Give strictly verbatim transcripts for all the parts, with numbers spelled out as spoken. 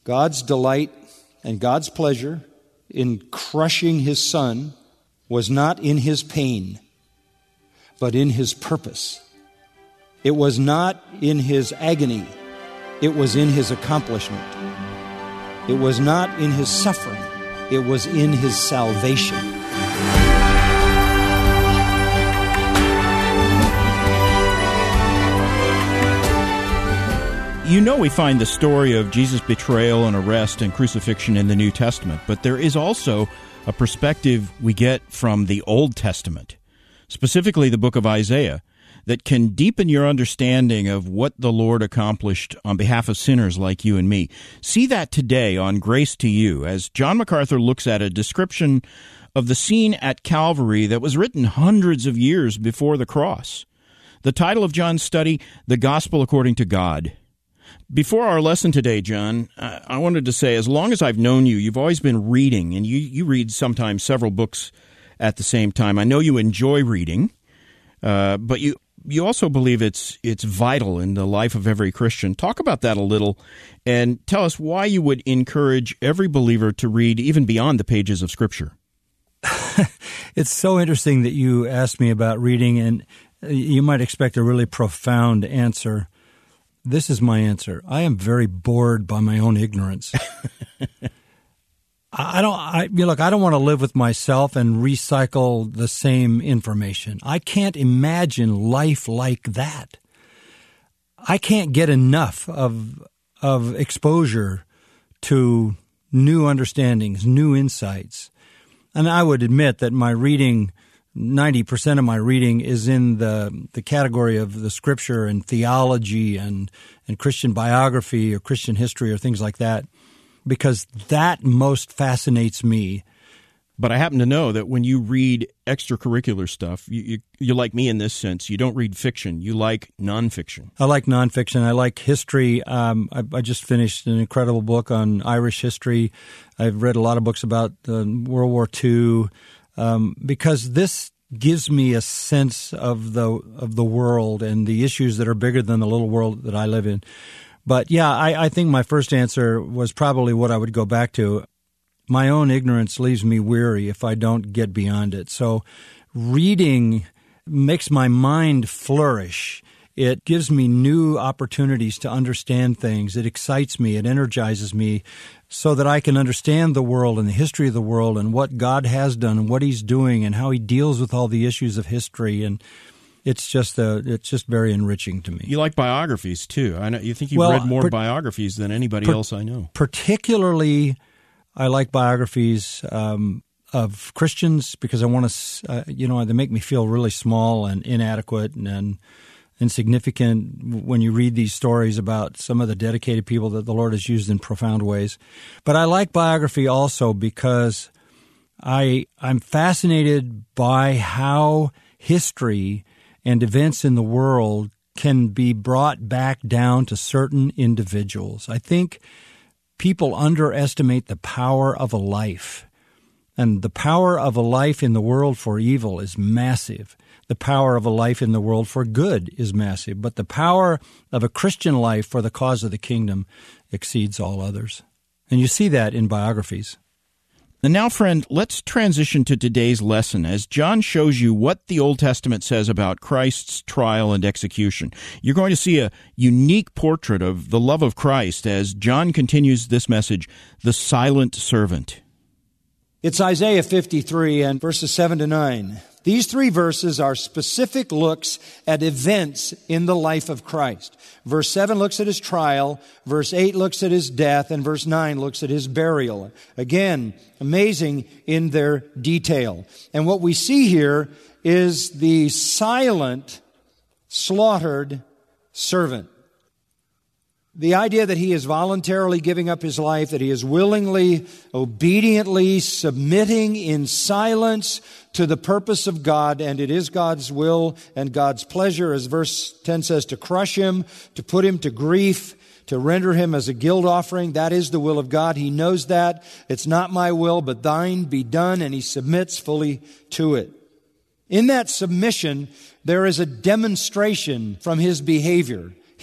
God's delight and God's pleasure in crushing His Son was not in His pain, but in His purpose. It was not in His agony. It was in His accomplishment. It was not in His suffering. It was in His salvation. You know, we find the story of Jesus' betrayal and arrest and crucifixion in the New Testament, but there is also a perspective we get from the Old Testament, specifically the book of Isaiah, that can deepen your understanding of what the Lord accomplished on behalf of sinners like you and me. See that today on Grace to You, as John MacArthur looks at a description of the scene at Calvary that was written hundreds of years before the cross. The title of John's study, The Gospel According to God. Before our lesson today, John, I wanted to say, as long as I've known you, you've always been reading, and you, you read sometimes several books at the same time. I know you enjoy reading, uh, but you you also believe it's it's vital in the life of every Christian. Talk about that a little, and tell us why you would encourage every believer to read even beyond the pages of Scripture. It's so interesting that you asked me about reading, and you might expect a really profound answer. This is my answer. I am very bored by my own ignorance. I don't. I you know, look. I don't want to live with myself and recycle the same information. I can't imagine life like that. I can't get enough of of exposure to new understandings, new insights, and I would admit that my reading. ninety percent of my reading is in the the category of the Scripture and theology and, and Christian biography or Christian history or things like that, because that most fascinates me. But I happen to know that when you read extracurricular stuff, you, you, you're like me in this sense. You don't read fiction. You like nonfiction. I like nonfiction. I like history. Um, I, I just finished an incredible book on Irish history. I've read a lot of books about uh, World War Two. Um, because this gives me a sense of the of the world and the issues that are bigger than the little world that I live in. But yeah, I, I think my first answer was probably what I would go back to. My own ignorance leaves me weary if I don't get beyond it. So reading makes my mind flourish. It gives me new opportunities to understand things. It excites me. It energizes me so that I can understand the world and the history of the world and what God has done and what He's doing and how He deals with all the issues of history. And it's just a, it's just very enriching to me. You like biographies, too. I know you think you've well, read more per, biographies than anybody per, else I know. Particularly, I like biographies um, of Christians because I want to, uh, you know, they make me feel really small and inadequate and, and insignificant when you read these stories about some of the dedicated people that the Lord has used in profound ways. But I like biography also because I, I'm fascinated by how history and events in the world can be brought back down to certain individuals. I think people underestimate the power of a life, and the power of a life in the world for evil is massive. The power of a life in the world for good is massive, but the power of a Christian life for the cause of the kingdom exceeds all others. And you see that in biographies. And now, friend, let's transition to today's lesson as John shows you what the Old Testament says about Christ's trial and execution. You're going to see a unique portrait of the love of Christ as John continues this message, the silent servant. It's Isaiah fifty-three and verses seven to nine. These three verses are specific looks at events in the life of Christ. Verse seven looks at His trial, verse eight looks at His death, and verse nine looks at His burial. Again, amazing in their detail. And what we see here is the silent, slaughtered servant. The idea that He is voluntarily giving up His life, that He is willingly, obediently submitting in silence to the purpose of God, and it is God's will and God's pleasure, as verse ten says, to crush Him, to put Him to grief, to render Him as a guilt offering. That is the will of God. He knows that. It's not my will, but thine be done, and He submits fully to it. In that submission, there is a demonstration from His behavior.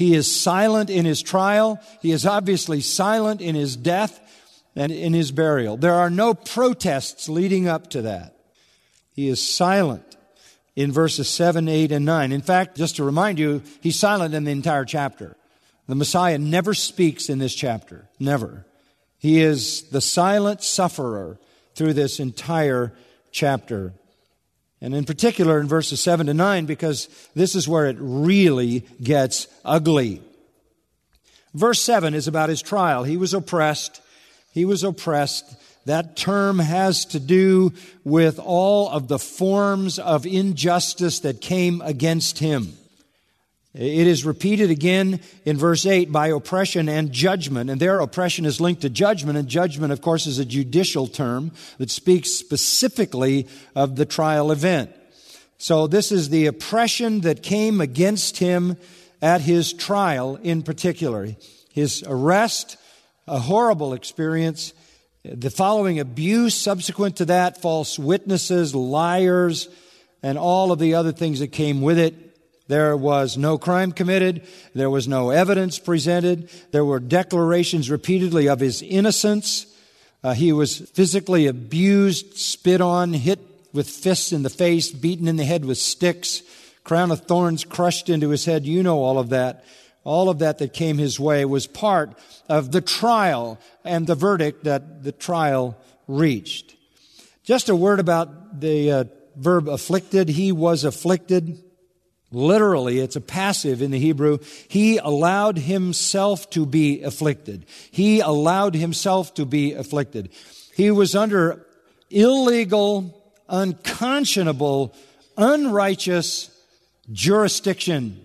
He is silent in his trial. He is obviously silent in his death and in his burial. There are no protests leading up to that. He is silent in verses seven, eight, and nine. In fact, just to remind you, he's silent in the entire chapter. The Messiah never speaks in this chapter. Never. He is the silent sufferer through this entire chapter. And in particular in verses seven to nine, because this is where it really gets ugly. Verse seven is about his trial. He was oppressed. He was oppressed. That term has to do with all of the forms of injustice that came against him. It is repeated again in verse eight by oppression and judgment. And there oppression is linked to judgment. And judgment, of course, is a judicial term that speaks specifically of the trial event. So this is the oppression that came against him at his trial in particular. His arrest, a horrible experience. The following abuse subsequent to that, false witnesses, liars, and all of the other things that came with it. There was no crime committed. There was no evidence presented. There were declarations repeatedly of his innocence. Uh, he was physically abused, spit on, hit with fists in the face, beaten in the head with sticks, crown of thorns crushed into his head. You know all of that. All of that that came his way was part of the trial and the verdict that the trial reached. Just a word about the uh, verb afflicted. He was afflicted. Literally, it's a passive in the Hebrew. He allowed himself to be afflicted. He allowed himself to be afflicted. He was under illegal, unconscionable, unrighteous jurisdiction.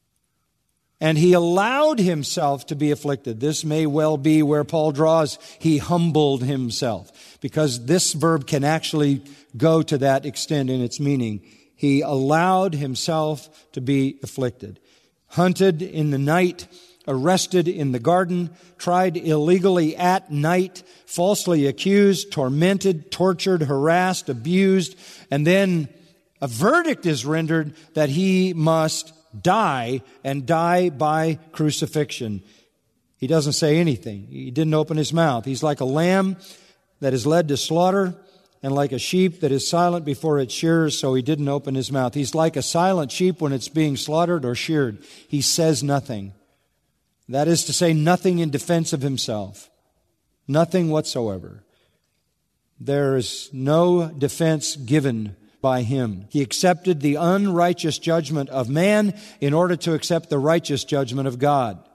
And he allowed himself to be afflicted. This may well be where Paul draws, he humbled himself. Because this verb can actually go to that extent in its meaning. He allowed himself to be afflicted. Hunted in the night, arrested in the garden, tried illegally at night, falsely accused, tormented, tortured, harassed, abused, and then a verdict is rendered that he must die and die by crucifixion. He doesn't say anything. He didn't open his mouth. He's like a lamb that is led to slaughter, and like a sheep that is silent before its shearers, so he didn't open his mouth. He's like a silent sheep when it's being slaughtered or sheared. He says nothing. That is to say, nothing in defense of himself. Nothing whatsoever. There is no defense given by him. He accepted the unrighteous judgment of man in order to accept the righteous judgment of God.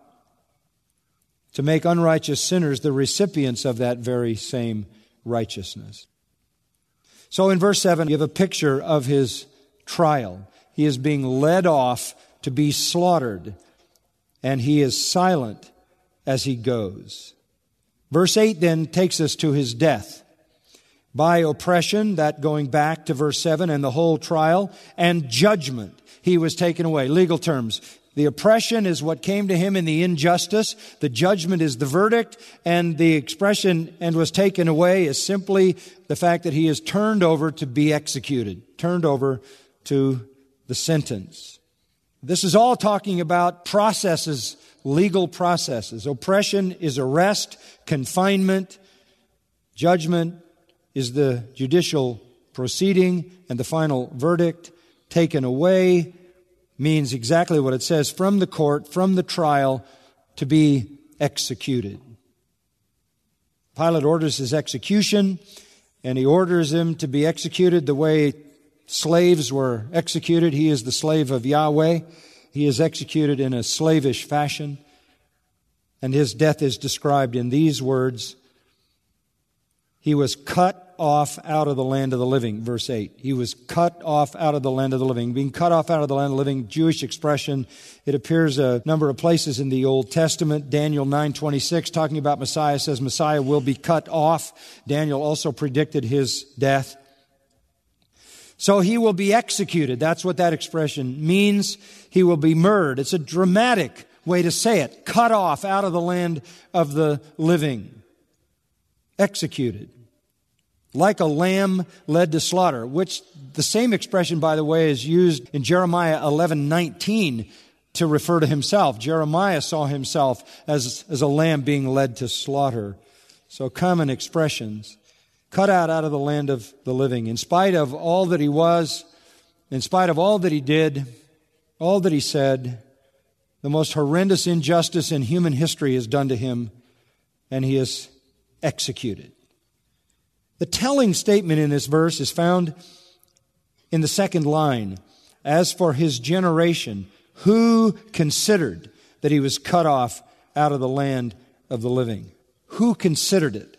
To make unrighteous sinners the recipients of that very same righteousness. So in verse seven, you have a picture of his trial. He is being led off to be slaughtered, and he is silent as he goes. Verse eight then takes us to his death. By oppression, that going back to verse seven, and the whole trial, and judgment, he was taken away. Legal terms. The oppression is what came to him in the injustice. The judgment is the verdict. And the expression, and was taken away, is simply the fact that he is turned over to be executed. Turned over to the sentence. This is all talking about processes, legal processes. Oppression is arrest, confinement. Judgment is the judicial proceeding, and the final verdict. Taken away means exactly what it says, from the court, from the trial, to be executed. Pilate orders his execution, and he orders him to be executed the way slaves were executed. He is the slave of Yahweh. He is executed in a slavish fashion, and his death is described in these words. He was cut off out of the land of the living, verse eight. He was cut off out of the land of the living. Being cut off out of the land of the living, Jewish expression. It appears a number of places in the Old Testament. Daniel nine twenty-six, talking about Messiah, says Messiah will be cut off. Daniel also predicted his death. So he will be executed. That's what that expression means. He will be murdered. It's a dramatic way to say it. Cut off out of the land of the living. Executed. Like a lamb led to slaughter, which the same expression, by the way, is used in Jeremiah eleven nineteen, to refer to himself. Jeremiah saw himself as, as a lamb being led to slaughter. So common expressions. Cut out out of the land of the living. In spite of all that he was, in spite of all that he did, all that he said, the most horrendous injustice in human history is done to him, and he is executed. The telling statement in this verse is found in the second line. As for his generation, who considered that he was cut off out of the land of the living? Who considered it?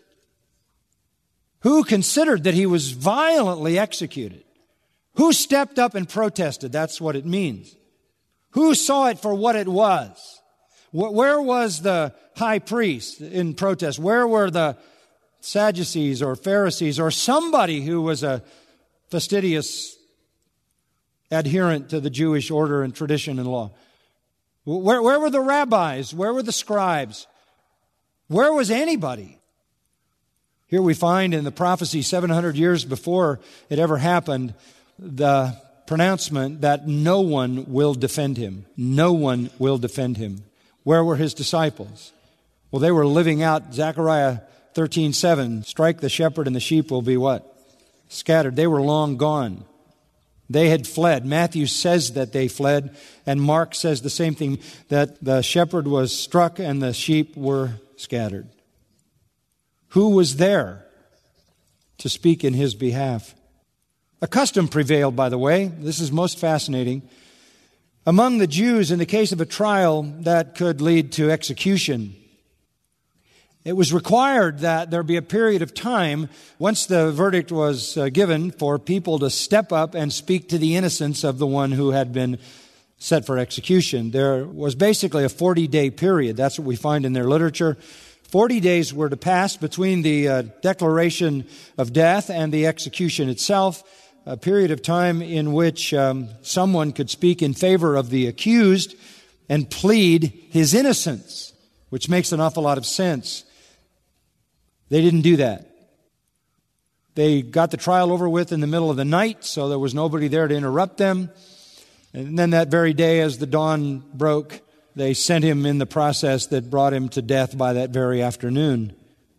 Who considered that he was violently executed? Who stepped up and protested? That's what it means. Who saw it for what it was? Where was the high priest in protest? Where were the Sadducees or Pharisees or somebody who was a fastidious adherent to the Jewish order and tradition and law? Where, where were the rabbis? Where were the scribes? Where was anybody? Here we find in the prophecy seven hundred years before it ever happened, the pronouncement that no one will defend him. No one will defend him. Where were his disciples? Well, they were living out Zechariah thirteen seven. Strike the shepherd and the sheep will be what? Scattered. They were long gone. They had fled. Matthew says that they fled, and Mark says the same thing, that the shepherd was struck and the sheep were scattered. Who was there to speak in his behalf? A custom prevailed, by the way. This is most fascinating. Among the Jews, in the case of a trial that could lead to execution, it was required that there be a period of time, once the verdict was uh, given, for people to step up and speak to the innocence of the one who had been set for execution. There was basically a forty-day period. That's what we find in their literature. Forty days were to pass between the uh, declaration of death and the execution itself, a period of time in which um, someone could speak in favor of the accused and plead his innocence, which makes an awful lot of sense. They didn't do that. They got the trial over with in the middle of the night, so there was nobody there to interrupt them. And then that very day, as the dawn broke, they sent him in the process that brought him to death by that very afternoon.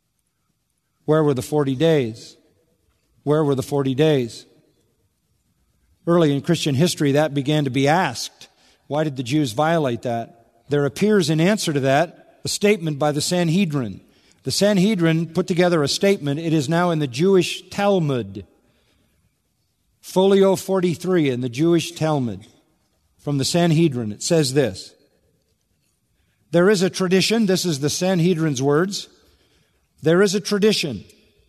Where were the forty days? Where were the forty days? Early in Christian history, that began to be asked. Why did the Jews violate that? There appears in answer to that a statement by the Sanhedrin. The Sanhedrin put together a statement. It is now in the Jewish Talmud. Folio forty-three in the Jewish Talmud. From the Sanhedrin, it says this. There is a tradition, this is the Sanhedrin's words. There is a tradition.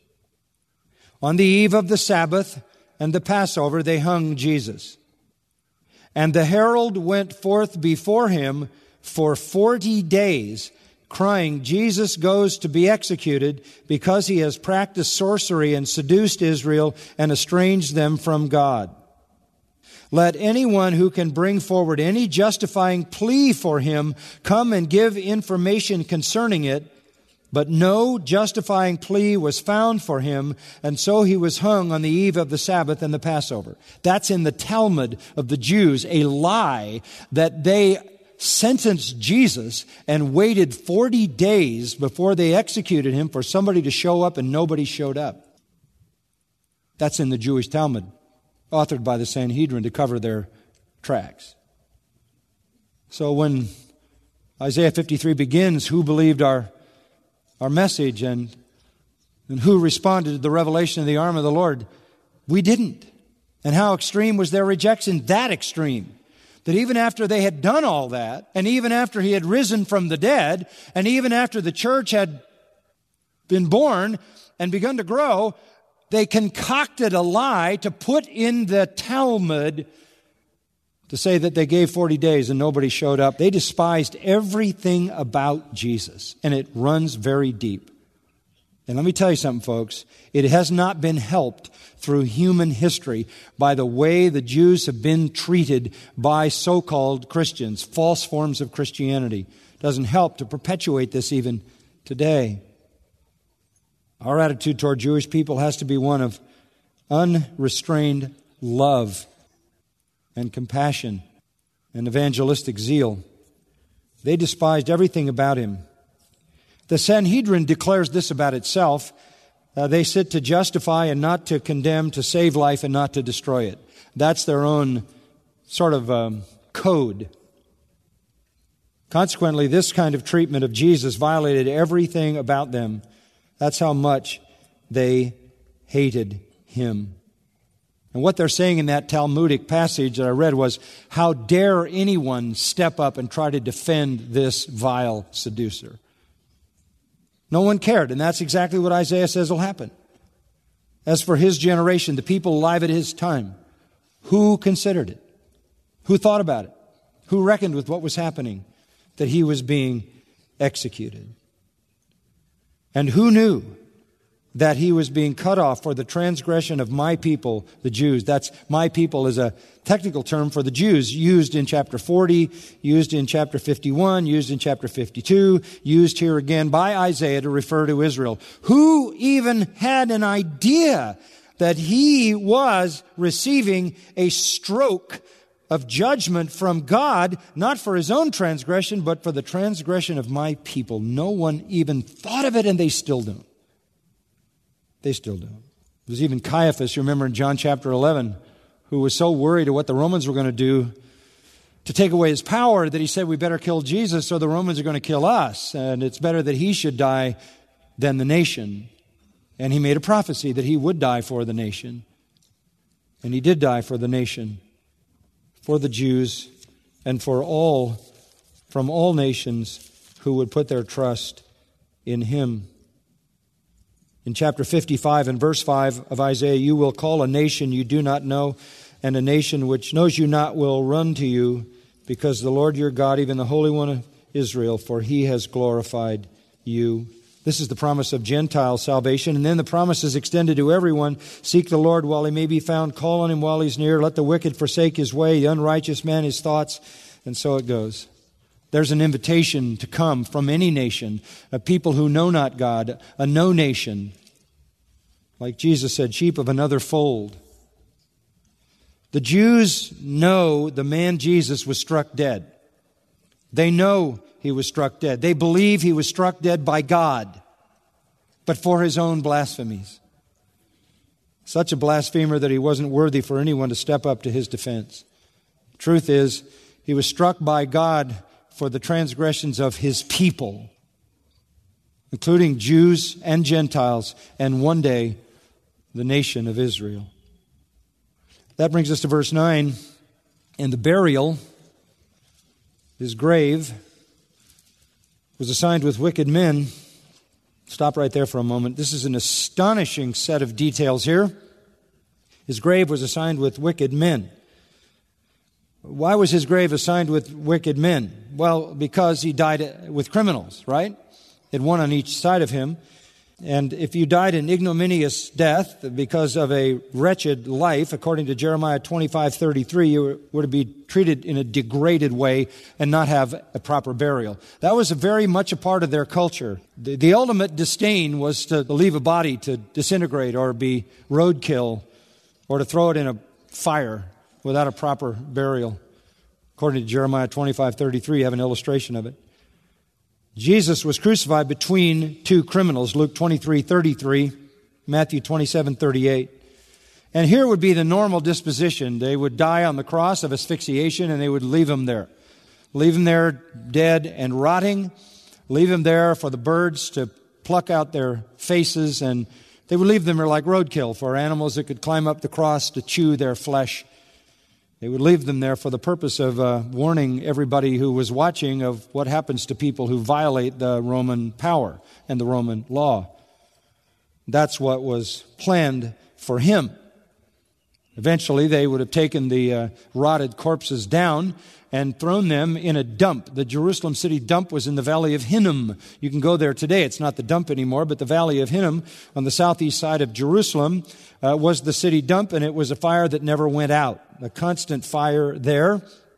On the eve of the Sabbath and the Passover, they hung Jesus. And the herald went forth before him for forty days, crying, Jesus goes to be executed because he has practiced sorcery and seduced Israel and estranged them from God. Let anyone who can bring forward any justifying plea for him come and give information concerning it. But no justifying plea was found for him, and so he was hung on the eve of the Sabbath and the Passover. That's in the Talmud of the Jews, a lie that they sentenced Jesus and waited forty days before they executed him for somebody to show up, and nobody showed up. That's in the Jewish Talmud, authored by the Sanhedrin to cover their tracks. So when Isaiah fifty-three begins, who believed our our message and, and who responded to the revelation of the arm of the Lord? We didn't. And how extreme was their rejection? That extreme. That even after they had done all that, and even after he had risen from the dead, and even after the church had been born and begun to grow, they concocted a lie to put in the Talmud to say that they gave forty days and nobody showed up. They despised everything about Jesus, and it runs very deep. And let me tell you something, folks. It has not been helped through human history by the way the Jews have been treated by so-called Christians, false forms of Christianity. It doesn't help to perpetuate this even today. Our attitude toward Jewish people has to be one of unrestrained love and compassion. and evangelistic zeal. They despised everything about him. The Sanhedrin declares this about itself. Uh, they sit to justify and not to condemn, to save life and not to destroy it. That's their own sort of um, code. Consequently, this kind of treatment of Jesus violated everything about them. That's how much they hated him. And what they're saying in that Talmudic passage that I read was, how dare anyone step up and try to defend this vile seducer? No one cared, and that's exactly what Isaiah says will happen. As for his generation, the people alive at his time, who considered it? Who thought about it? Who reckoned with what was happening? That he was being executed. And who knew that he was being cut off for the transgression of my people, the Jews? That's my people is a technical term for the Jews, used in chapter forty, used in chapter fifty-one, used in chapter fifty-two, used here again by Isaiah to refer to Israel. Who even had an idea that he was receiving a stroke of judgment from God, not for his own transgression, but for the transgression of my people? No one even thought of it, and they still don't. They still don't. There's even Caiaphas, you remember in John chapter eleven, who was so worried of what the Romans were going to do to take away his power that he said, we better kill Jesus or the Romans are going to kill us, and it's better that he should die than the nation. And he made a prophecy that he would die for the nation. And he did die for the nation, for the Jews, and for all, from all nations who would put their trust in him. In chapter fifty-five and verse five of Isaiah, you will call a nation you do not know, and a nation which knows you not will run to you, because the Lord your God, even the Holy One of Israel, for he has glorified you. This is the promise of Gentile salvation. And then the promise is extended to everyone. Seek the Lord while he may be found. Call on him while he's near. Let the wicked forsake his way, the unrighteous man his thoughts. And so it goes. There's an invitation to come from any nation, a people who know not God, a no nation. Like Jesus said, sheep of another fold. The Jews know the man Jesus was struck dead. They know he was struck dead. They believe he was struck dead by God, but for his own blasphemies. Such a blasphemer that he wasn't worthy for anyone to step up to his defense. Truth is, he was struck by God for the transgressions of his people, including Jews and Gentiles, and one day, the nation of Israel. That brings us to verse nine. And the burial, his grave, was assigned with wicked men. Stop right there for a moment. This is an astonishing set of details here. His grave was assigned with wicked men. Why was his grave assigned with wicked men? Well, because he died with criminals, right? They had one on each side of him. And if you died an ignominious death because of a wretched life, according to Jeremiah twenty-five thirty-three, you were to be treated in a degraded way and not have a proper burial. That was a very much a part of their culture. The, the ultimate disdain was to leave a body to disintegrate or be roadkill or to throw it in a fire without a proper burial. According to Jeremiah twenty-five thirty-three, you have an illustration of it. Jesus was crucified between two criminals, Luke twenty-three thirty-three, Matthew twenty-seven thirty-eight. And here would be the normal disposition. They would die on the cross of asphyxiation and they would leave him there. Leave him there dead and rotting. Leave him there for the birds to pluck out their faces, and they would leave them there like roadkill for animals that could climb up the cross to chew their flesh. They would leave them there for the purpose of uh, warning everybody who was watching of what happens to people who violate the Roman power and the Roman law. That's what was planned for him. Eventually, they would have taken the uh, rotted corpses down and thrown them in a dump. The Jerusalem city dump was in the Valley of Hinnom. You can go there today. It's not the dump anymore, but the Valley of Hinnom on the southeast side of Jerusalem uh, was the city dump, and it was a fire that never went out. A constant fire there.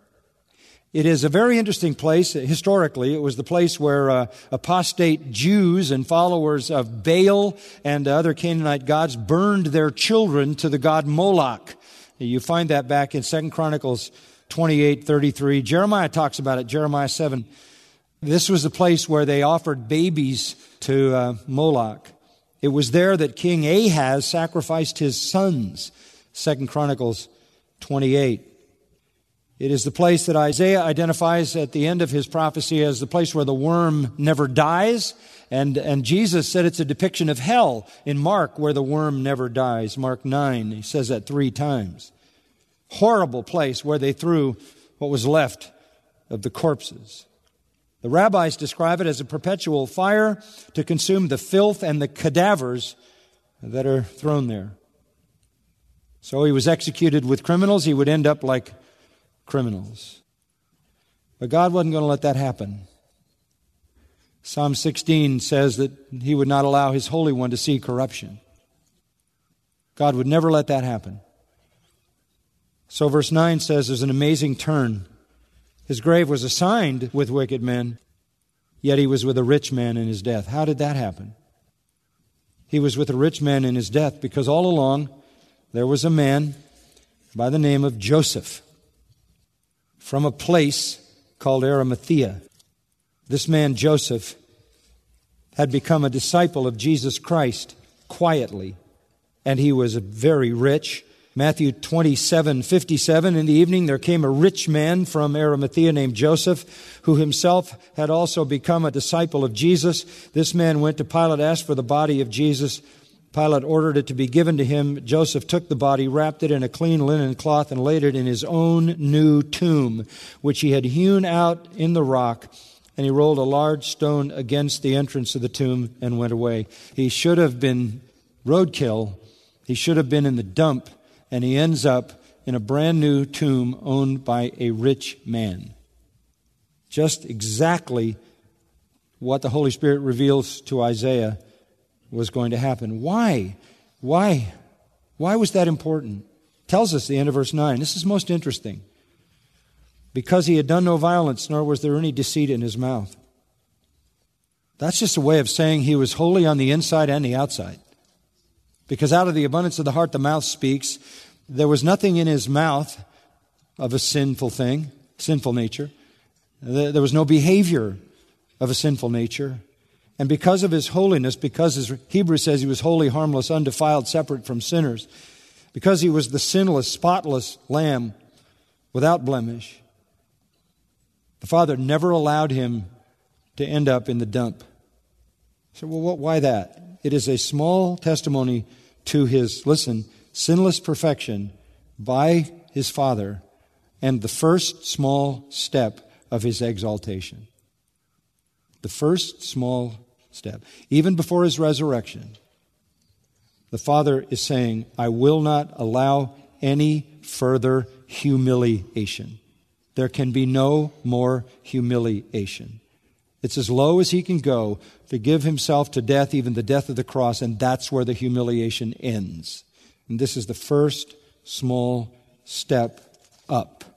It is a very interesting place. Historically, it was the place where uh, apostate Jews and followers of Baal and other Canaanite gods burned their children to the god Moloch. You find that back in Second Chronicles twenty-eight thirty-three. Jeremiah talks about it, Jeremiah seven. This was the place where they offered babies to uh, Moloch. It was there that King Ahaz sacrificed his sons, Second Chronicles twenty-eight. It is the place that Isaiah identifies at the end of his prophecy as the place where the worm never dies. And, and Jesus said it's a depiction of hell in Mark, where the worm never dies. Mark nine, he says that three times. Horrible place where they threw what was left of the corpses. The rabbis describe it as a perpetual fire to consume the filth and the cadavers that are thrown there. So he was executed with criminals. He would end up like criminals. But God wasn't going to let that happen. Psalm sixteen says that He would not allow His Holy One to see corruption. God would never let that happen. So verse nine says there's an amazing turn. His grave was assigned with wicked men, yet he was with a rich man in his death. How did that happen? He was with a rich man in his death because all along there was a man by the name of Joseph from a place called Arimathea. This man, Joseph, had become a disciple of Jesus Christ quietly, and he was very rich. Matthew twenty-seven fifty-seven, in the evening there came a rich man from Arimathea named Joseph, who himself had also become a disciple of Jesus. This man went to Pilate, asked for the body of Jesus. Pilate ordered it to be given to him. Joseph took the body, wrapped it in a clean linen cloth, and laid it in his own new tomb, which he had hewn out in the rock. And he rolled a large stone against the entrance of the tomb and went away. He should have been roadkill. He should have been in the dump. And he ends up in a brand new tomb owned by a rich man. Just exactly what the Holy Spirit reveals to Isaiah was going to happen. Why? Why? Why was that important? Tells us the end of verse nine. This is most interesting. Because he had done no violence, nor was there any deceit in his mouth. That's just a way of saying he was holy on the inside and the outside. Because out of the abundance of the heart, the mouth speaks. There was nothing in his mouth of a sinful thing, sinful nature. There was no behavior of a sinful nature. And because of his holiness, because as Hebrews says he was holy, harmless, undefiled, separate from sinners, because he was the sinless, spotless lamb without blemish, the Father never allowed him to end up in the dump. So, well, what, why that? It is a small testimony to his, listen, sinless perfection by his Father and the first small step of his exaltation. The first small step. Even before his resurrection, the Father is saying, I will not allow any further humiliation. There can be no more humiliation. It's as low as he can go to give himself to death, even the death of the cross, and that's where the humiliation ends. And this is the first small step up.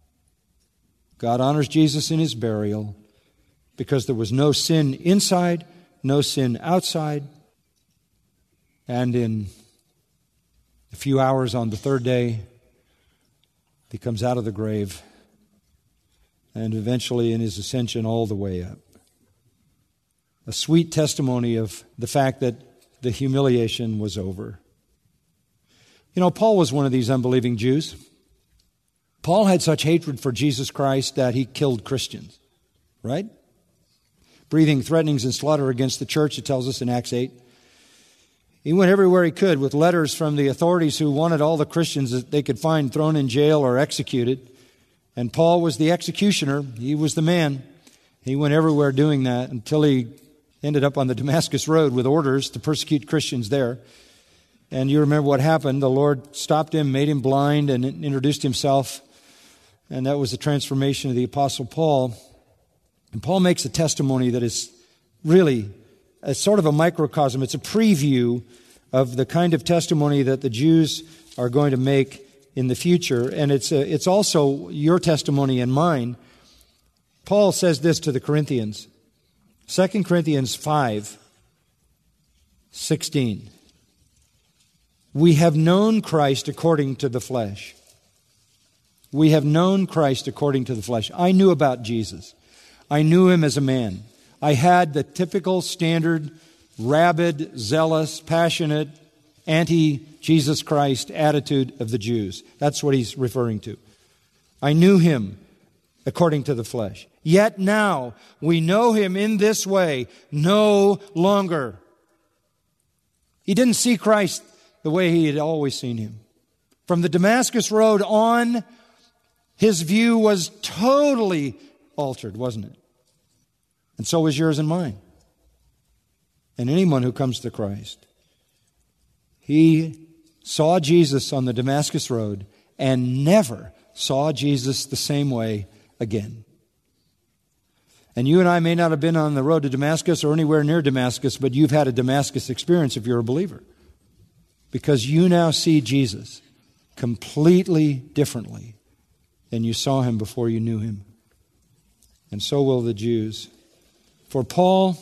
God honors Jesus in his burial because there was no sin inside, no sin outside. And in a few hours on the third day, he comes out of the grave, and eventually in his ascension all the way up. A sweet testimony of the fact that the humiliation was over. You know, Paul was one of these unbelieving Jews. Paul had such hatred for Jesus Christ that he killed Christians, right? Breathing threatenings and slaughter against the church, it tells us in Acts eight. He went everywhere he could with letters from the authorities who wanted all the Christians that they could find thrown in jail or executed. And Paul was the executioner. He was the man. He went everywhere doing that until he ended up on the Damascus Road with orders to persecute Christians there. And you remember what happened. The Lord stopped him, made him blind, and introduced himself. And that was the transformation of the Apostle Paul. And Paul makes a testimony that is really a sort of a microcosm. It's a preview of the kind of testimony that the Jews are going to make in the future. And it's a, it's also your testimony and mine. Paul says this to the Corinthians. Second Corinthians five sixteen. We have known Christ according to the flesh. We have known Christ according to the flesh. I knew about Jesus. I knew him as a man. I had the typical standard, rabid, zealous, passionate, anti-Jesus Christ attitude of the Jews. That's what he's referring to. I knew him according to the flesh. Yet now we know him in this way no longer. He didn't see Christ the way he had always seen him. From the Damascus Road on, his view was totally altered, wasn't it? And so was yours and mine. And anyone who comes to Christ. He saw Jesus on the Damascus Road and never saw Jesus the same way again. And you and I may not have been on the road to Damascus or anywhere near Damascus, but you've had a Damascus experience if you're a believer. Because you now see Jesus completely differently than you saw him before you knew him. And so will the Jews. For Paul,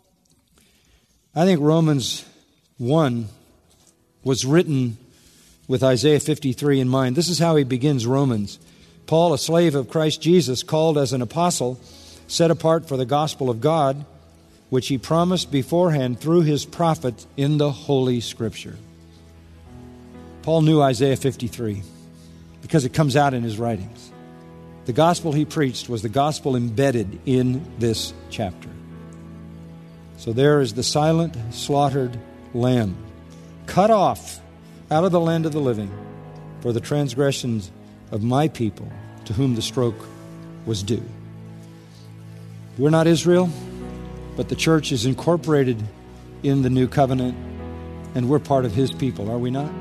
I think Romans one was written with Isaiah fifty-three in mind. This is how he begins Romans. Paul, a slave of Christ Jesus, called as an apostle, set apart for the gospel of God, which he promised beforehand through his prophet in the Holy Scripture. Paul knew Isaiah fifty-three because it comes out in his writings. The gospel he preached was the gospel embedded in this chapter. So there is the silent, slaughtered lamb, cut off out of the land of the living for the transgressions of my people, to whom the stroke was due. We're not Israel, but the church is incorporated in the new covenant, and we're part of his people, are we not?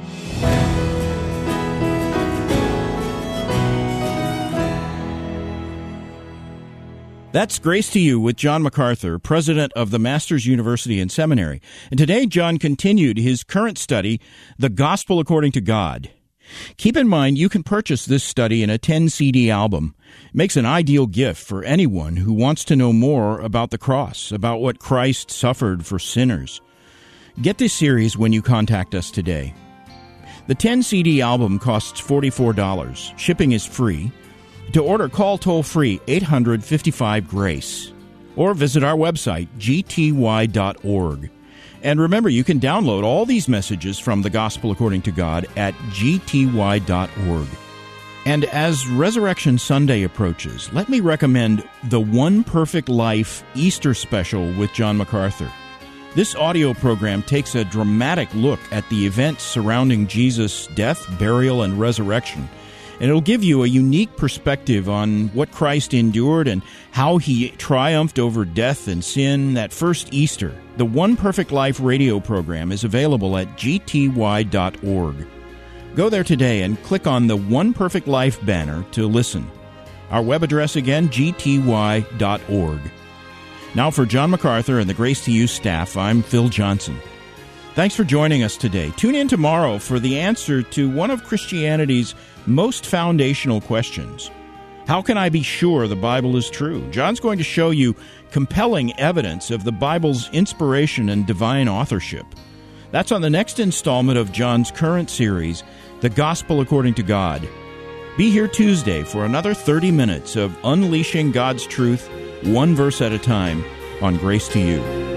That's Grace to You with John MacArthur, president of the Masters University and Seminary. And today, John continued his current study, The Gospel According to God. Keep in mind, you can purchase this study in a ten C D album. It makes an ideal gift for anyone who wants to know more about the cross, about what Christ suffered for sinners. Get this series when you contact us today. The ten C D album costs forty-four dollars. Shipping is free. To order, call toll-free eight hundred, fifty-five, GRACE or visit our website, g t y dot org. And remember, you can download all these messages from the Gospel According to God at g t y dot org. And as Resurrection Sunday approaches, let me recommend the One Perfect Life Easter Special with John MacArthur. This audio program takes a dramatic look at the events surrounding Jesus' death, burial, and resurrection. And it'll give you a unique perspective on what Christ endured and how he triumphed over death and sin that first Easter. The One Perfect Life radio program is available at g t y dot org. Go there today and click on the One Perfect Life banner to listen. Our web address again, g t y dot org. Now for John MacArthur and the Grace to You staff, I'm Phil Johnson. Thanks for joining us today. Tune in tomorrow for the answer to one of Christianity's most foundational questions. How can I be sure the Bible is true? John's going to show you compelling evidence of the Bible's inspiration and divine authorship. That's on the next installment of John's current series, The Gospel According to God. Be here Tuesday for another thirty minutes of unleashing God's truth, one verse at a time, on Grace to You.